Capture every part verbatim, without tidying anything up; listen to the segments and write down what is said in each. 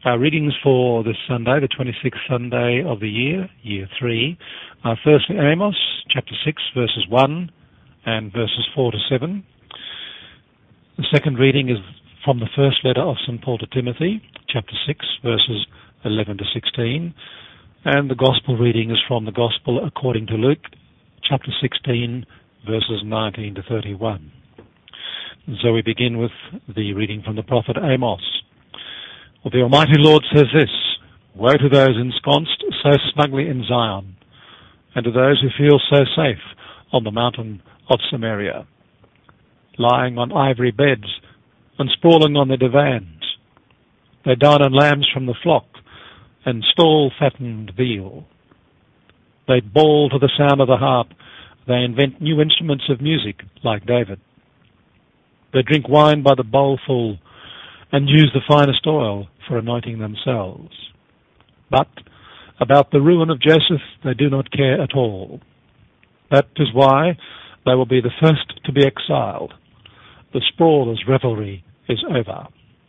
Our readings for this Sunday, the twenty-sixth Sunday of the year, year three, are firstly Amos, chapter six, verses one and verses four to seven. The second reading is from the first letter of Saint Paul to Timothy, chapter six, verses eleven to sixteen. And the Gospel reading is from the Gospel according to Luke, chapter sixteen, verses nineteen to thirty-one. And so we begin with the reading from the prophet Amos. Well, the Almighty Lord says this: Woe to those ensconced so snugly in Zion, and to those who feel so safe on the mountain of Samaria, lying on ivory beds and sprawling on their divans. They dine on lambs from the flock and stall-fattened veal. They bawl to the sound of the harp. They invent new instruments of music like David. They drink wine by the bowlful and use the finest oil for anointing themselves. But about the ruin of Joseph they do not care at all. That is why they will be the first to be exiled. The sprawler's revelry is over.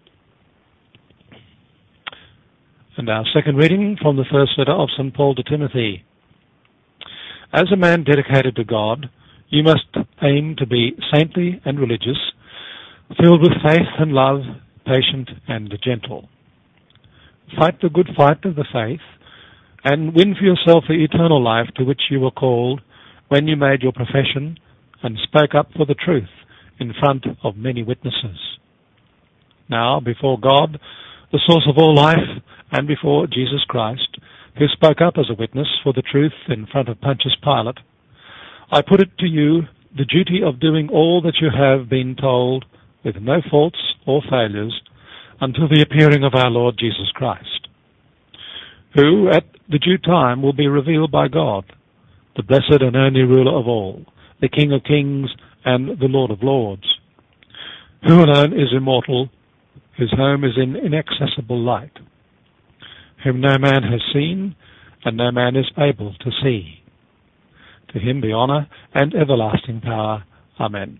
And our second reading from the first letter of Saint Paul to Timothy. As a man dedicated to God, you must aim to be saintly and religious, filled with faith and love, patient and gentle. Fight the good fight of the faith, and win for yourself the eternal life to which you were called when you made your profession and spoke up for the truth in front of many witnesses. Now, before God, the source of all life, and before Jesus Christ, who spoke up as a witness for the truth in front of Pontius Pilate, I put it to you the duty of doing all that you have been told with no faults or failures until the appearing of our Lord Jesus Christ, who at the due time will be revealed by God, the blessed and only ruler of all, the King of kings and the Lord of lords, who alone is immortal, whose home is in inaccessible light, whom no man has seen and no man is able to see. To him be honour and everlasting power. Amen.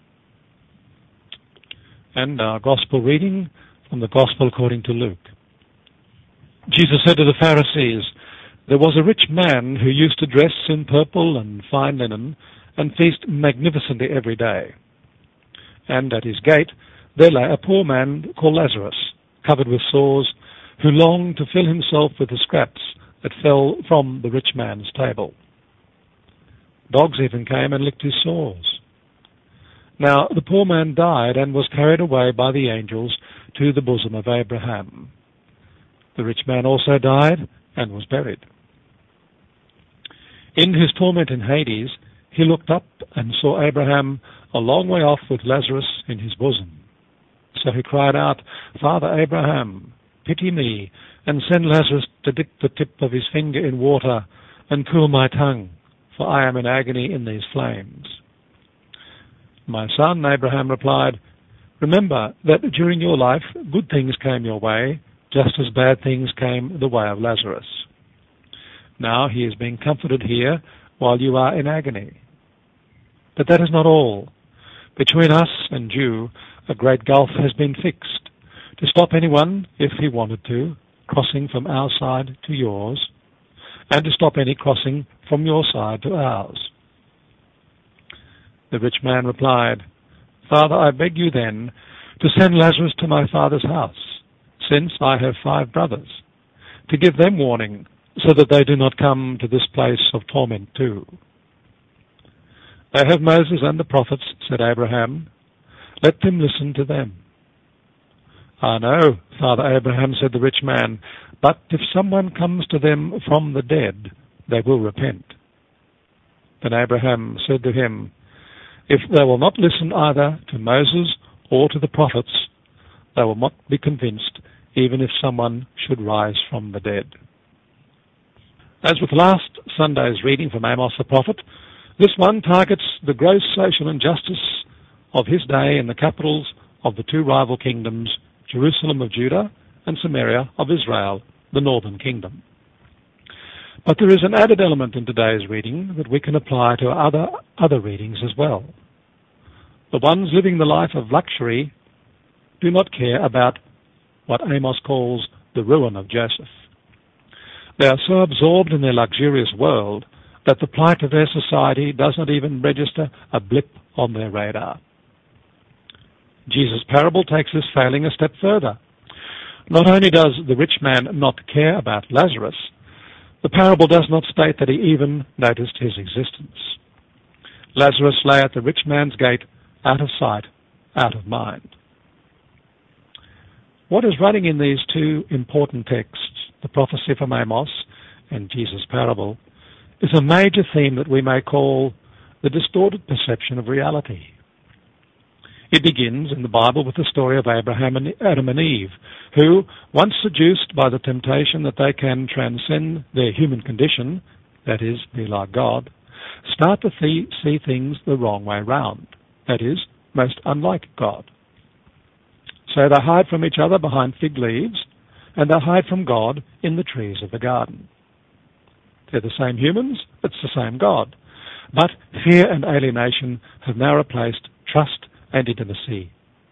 And our Gospel reading from the Gospel according to Luke. Jesus said to the Pharisees, There was a rich man who used to dress in purple and fine linen and feast magnificently every day. And at his gate there lay a poor man called Lazarus, covered with sores, who longed to fill himself with the scraps that fell from the rich man's table. Dogs even came and licked his sores. Now the poor man died and was carried away by the angels to the bosom of Abraham. The rich man also died and was buried. In his torment in Hades, he looked up and saw Abraham a long way off with Lazarus in his bosom. So he cried out, Father Abraham, pity me, and send Lazarus to dip the tip of his finger in water and cool my tongue, for I am in agony in these flames. My son, Abraham replied, Remember that during your life good things came your way, just as bad things came the way of Lazarus. Now he is being comforted here while you are in agony. But that is not all. Between us and you, a great gulf has been fixed, to stop anyone, if he wanted to, crossing from our side to yours, and to stop any crossing from your side to ours. The rich man replied, Father, I beg you then to send Lazarus to my father's house, since I have five brothers, to give them warning, so that they do not come to this place of torment too. They have Moses and the prophets, said Abraham. Let them listen to them. I know, Father Abraham, said the rich man, but if someone comes to them from the dead, they will repent. Then Abraham said to him, If they will not listen either to Moses or to the prophets, they will not be convinced, even if someone should rise from the dead. As with last Sunday's reading from Amos the prophet, this one targets the gross social injustice of his day in the capitals of the two rival kingdoms, Jerusalem of Judah and Samaria of Israel, the northern kingdom. But there is an added element in today's reading that we can apply to other, other readings as well. The ones living the life of luxury do not care about what Amos calls the ruin of Joseph. They are so absorbed in their luxurious world that the plight of their society does not even register a blip on their radar. Jesus' parable takes this failing a step further. Not only does the rich man not care about Lazarus, the parable does not state that he even noticed his existence. Lazarus lay at the rich man's gate, out of sight, out of mind. What is running in these two important texts, the prophecy from Amos and Jesus' parable, is a major theme that we may call the distorted perception of reality. It begins in the Bible with the story of Abraham and Adam and Eve, who, once seduced by the temptation that they can transcend their human condition, that is, be like God, start to th- see things the wrong way round, that is, most unlike God. So they hide from each other behind fig leaves, and they hide from God in the trees of the garden. They're the same humans, it's the same God. But fear and alienation have now replaced trust and intimacy.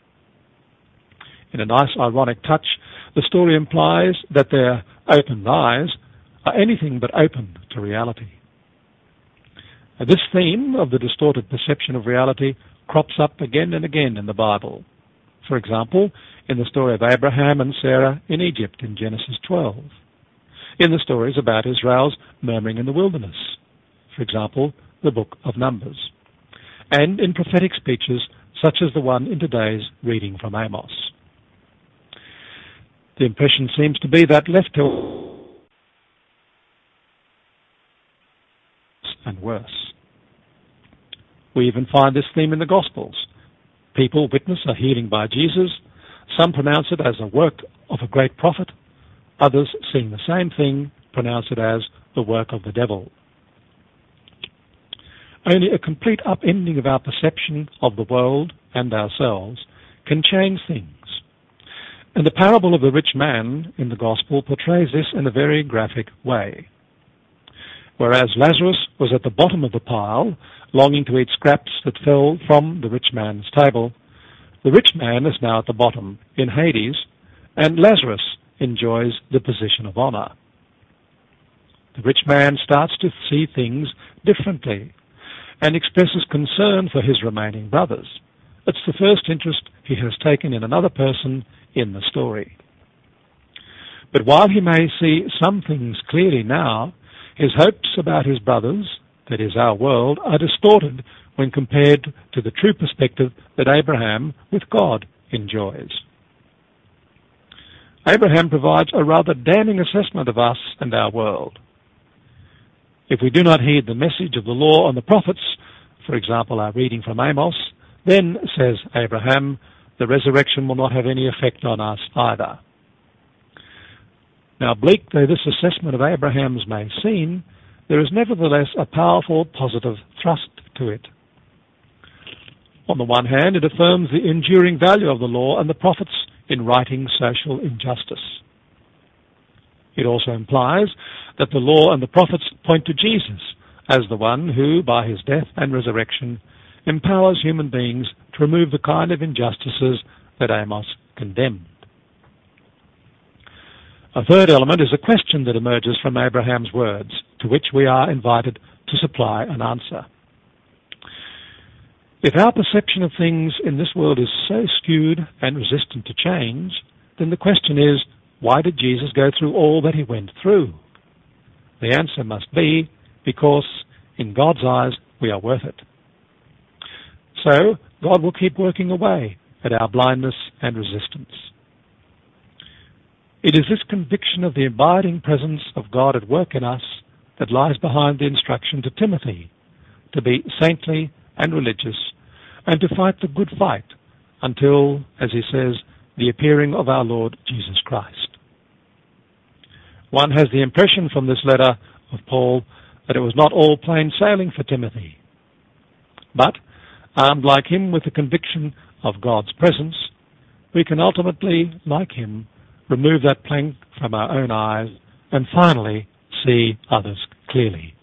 In a nice ironic touch, the story implies that their open eyes are anything but open to reality. Now, this theme of the distorted perception of reality crops up again and again in the Bible. For example, in the story of Abraham and Sarah in Egypt in Genesis twelve. In the stories about Israel's murmuring in the wilderness. For example, the book of Numbers. And in prophetic speeches such as the one in today's reading from Amos. The impression seems to be that left to and worse. We even find this theme in the Gospels. People witness a healing by Jesus. Some pronounce it as a work of a great prophet. Others, seeing the same thing, pronounce it as the work of the devil. Only a complete upending of our perception of the world and ourselves can change things. And the parable of the rich man in the Gospel portrays this in a very graphic way. Whereas Lazarus was at the bottom of the pile, longing to eat scraps that fell from the rich man's table, the rich man is now at the bottom, in Hades, and Lazarus enjoys the position of honor. The rich man starts to see things differently and expresses concern for his remaining brothers. It's the first interest he has taken in another person in the story. But while he may see some things clearly now, his hopes about his brothers, that is our world, are distorted when compared to the true perspective that Abraham, with God, enjoys. Abraham provides a rather damning assessment of us and our world. If we do not heed the message of the law and the prophets, for example, our reading from Amos, then, says Abraham, the resurrection will not have any effect on us either. Now, bleak though this assessment of Abraham's may seem, there is nevertheless a powerful positive thrust to it. On the one hand, it affirms the enduring value of the law and the prophets in righting social injustice. It also implies that the law and the prophets point to Jesus as the one who, by his death and resurrection, empowers human beings to remove the kind of injustices that Amos condemned. A third element is a question that emerges from Abraham's words, to which we are invited to supply an answer. If our perception of things in this world is so skewed and resistant to change, then the question is, why did Jesus go through all that he went through? The answer must be, because in God's eyes we are worth it. So God will keep working away at our blindness and resistance. It is this conviction of the abiding presence of God at work in us that lies behind the instruction to Timothy to be saintly and religious and to fight the good fight until, as he says, the appearing of our Lord Jesus Christ. One has the impression from this letter of Paul that it was not all plain sailing for Timothy. But, armed like him with the conviction of God's presence, we can ultimately, like him, remove that plank from our own eyes and finally see others clearly.